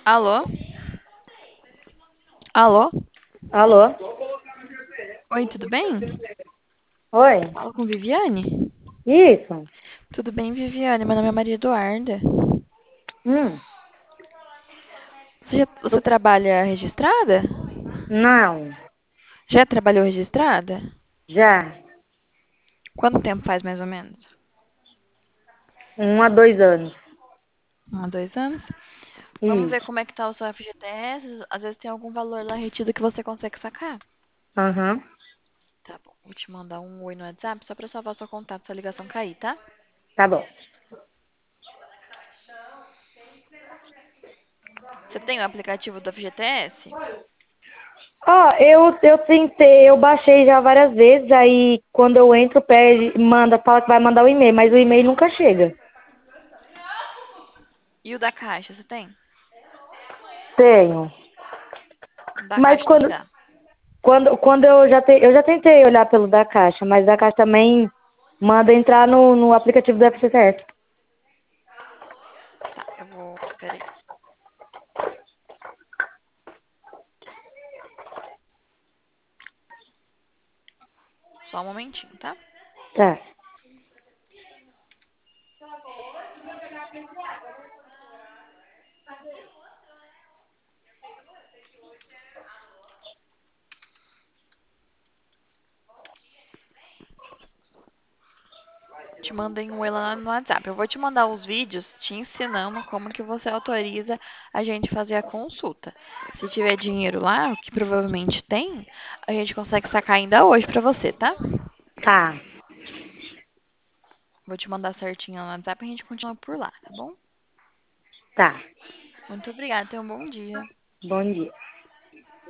Alô? Alô? Alô? Oi, tudo bem? Oi? Falo com Viviane? Isso? Tudo bem, Viviane? Meu nome é Maria Eduarda. Hum, Você trabalha registrada? não, Já trabalhou registrada? já. Quanto tempo faz, mais ou menos? 1 a 2 anos. 1 a 2 anos? Vamos ver Isso. como é que tá o seu FGTS. Às vezes tem algum valor lá retido que você consegue sacar. Aham, Tá bom, vou te mandar um oi no WhatsApp só pra salvar seu contato, sua ligação cair, tá? tá bom. Você tem o aplicativo do FGTS? Ó, eu tentei, eu baixei já várias vezes, aí quando eu entro, pede, manda, fala que vai mandar o e-mail, mas o e-mail nunca chega. E o da Caixa, você tem? Tenho. O da Mas Caixa também dá. quando eu já tentei olhar pelo da Caixa, mas da Caixa também manda entrar no aplicativo do FCTS. Tá, eu vou. Peraí. Só um momentinho, tá? Tá, Te mandei um oi lá no WhatsApp. Eu vou te mandar os vídeos te ensinando como que você autoriza a gente fazer a consulta. Se tiver dinheiro lá, o que provavelmente tem, a gente consegue sacar ainda hoje pra você, tá? tá, Vou te mandar certinho lá no WhatsApp e a gente continua por lá, tá bom? tá. Muito obrigada, tenha um bom dia. Bom dia.